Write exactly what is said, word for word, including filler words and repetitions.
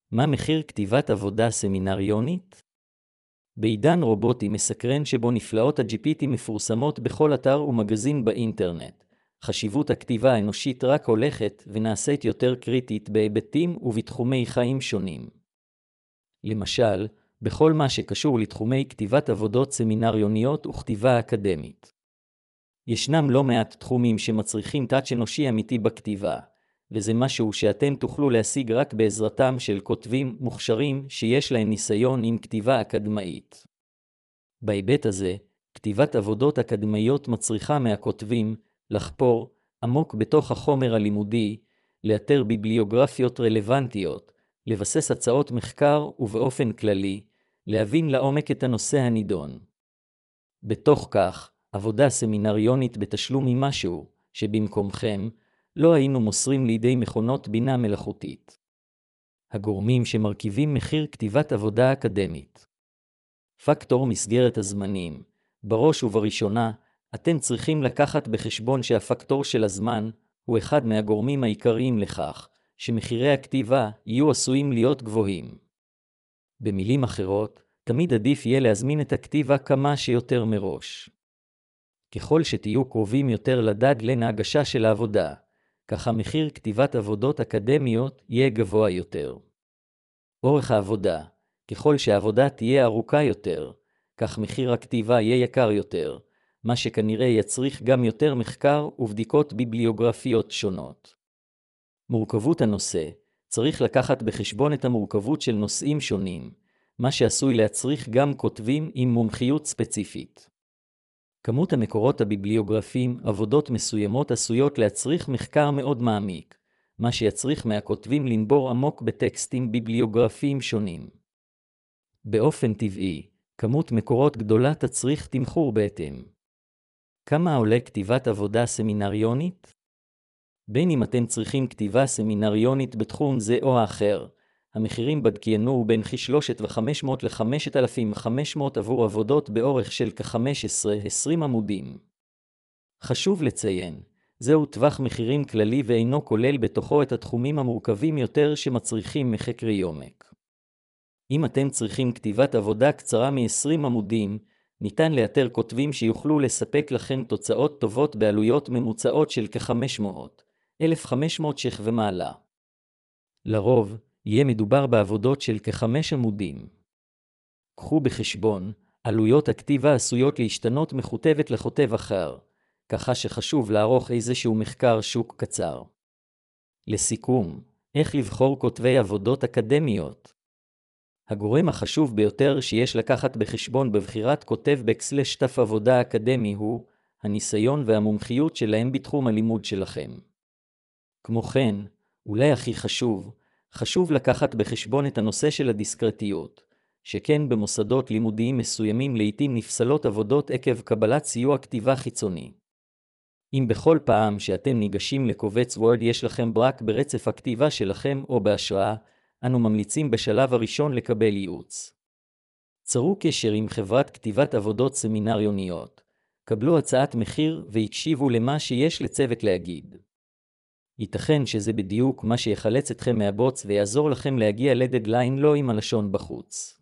מה מחיר כתיבת עבודה סמינריונית? בעידן רובוטי מסקרן שבו נפלאות ה-ג'י פי טי מפורסמות בכל אתר ומגזין באינטרנט, חשיבות הכתיבה האנושית רק הולכת ונעשית יותר קריטית בהיבטים ובתחומי חיים שונים. למשל, בכל מה שקשור לתחומי כתיבת עבודות סמינריוניות וכתיבה אקדמית. ישנם לא מעט תחומים שמצריכים טאץ' אנושי אמיתי בכתיבה, וזה משהו שאתם תוכלו להשיג רק בעזרתם של כותבים מוכשרים שיש להם ניסיון עם כתיבה אקדמאית. בהיבט הזה, כתיבת עבודות אקדמאיות מצריכה מהכותבים לחפור עמוק בתוך החומר הלימודי, לאתר ביבליוגרפיות רלוונטיות, לבסס הצעות מחקר ובאופן כללי, להבין לעומק את הנושא הנידון. בתוך כך, עבודה סמינריונית בתשלום היא משהו שבמקומכם לא היינו מוסרים לידי מכונות בינה מלאכותית. הגורמים שמרכיבים מחיר כתיבת עבודה אקדמית. פקטור מסגרת הזמנים. בראש ובראשונה, אתם צריכים לקחת בחשבון שהפקטור של הזמן הוא אחד מהגורמים העיקריים לכך שמחירי הכתיבה יהיו עשויים להיות גבוהים. במילים אחרות, תמיד עדיף יהיה להזמין את הכתיבה כמה שיותר מראש. ככל שתהיו קרובים יותר לדדליין ההגשה של העבודה, ככה מחיר כתיבת עבודות אקדמיות יהיה גבוה יותר. אורך העבודה, ככל שהעבודה תהיה ארוכה יותר, כך מחיר הכתיבה יהיה יקר יותר, מה שכנראה יצריך גם יותר מחקר ובדיקות ביבליוגרפיות שונות. מורכבות הנושא, צריך לקחת בחשבון את המורכבות של נושאים שונים, מה שעשוי להצריך גם כותבים עם מומחיות ספציפית. כמות המקורות הביבליוגרפיים, עבודות מסוימות עשויות להצריך מחקר מאוד מעמיק, מה שיצריך מהכותבים לנבור עמוק בטקסטים ביבליוגרפיים שונים. באופן טבעי, כמות מקורות גדולה תצריך תמחור בהתאם. כמה עולה כתיבת עבודה סמינריונית? בין אם אתם צריכים כתיבה סמינריונית בתחום זה או האחר, המחירים בדקיינו בין כ-שלושת אלפים וחמש מאות ל-חמשת אלפים וחמש מאות עבור עבודות באורך של כ-חמש עשרה עד עשרים עמודים. חשוב לציין, זהו טווח מחירים כללי ואינו כולל בתוכו את התחומים המורכבים יותר שמצריכים מחקרי עומק. אם אתם צריכים כתיבת עבודה קצרה מ-עשרים עמודים, ניתן לאתר כותבים שיוכלו לספק לכם תוצאות טובות בעלויות ממוצעות של כ-חמש מאות עד אלף וחמש מאות ש"ח ומעלה. לרוב, יהיה מדובר בעבודות של כחמש עמודים. קחו בחשבון, עלויות הכתיבה עשויות להשתנות מכותבת לכותב אחר, ככה שחשוב לערוך איזשהו מחקר שוק קצר. לסיכום, איך לבחור כותבי עבודות אקדמיות? הגורם החשוב ביותר שיש לקחת בחשבון בבחירת כותב בקסלש תף עבודה אקדמי הוא הניסיון והמומחיות שלהם בתחום הלימוד שלכם. כמו כן, אולי הכי חשוב, חשוב לקחת בחשבון את הנושא של הדיסקרטיות, שכן במוסדות לימודיים מסוימים לעתים נפסלות עבודות עקב קבלת סיוע כתיבה חיצוני. אם בכל פעם שאתם ניגשים לקובץ וורד יש לכם ברק ברצף הכתיבה שלכם או בהשראה, אנו ממליצים בשלב הראשון לקבל ייעוץ. צרו קשר עם חברת כתיבת עבודות סמינריוניות, קבלו הצעת מחיר והקשיבו למה שיש לצוות להגיד. ייתכן שזה בדיוק מה שיחלץ אתכם מהבוץ ויעזור לכם להגיע לדדליין לא עם הלשון בחוץ.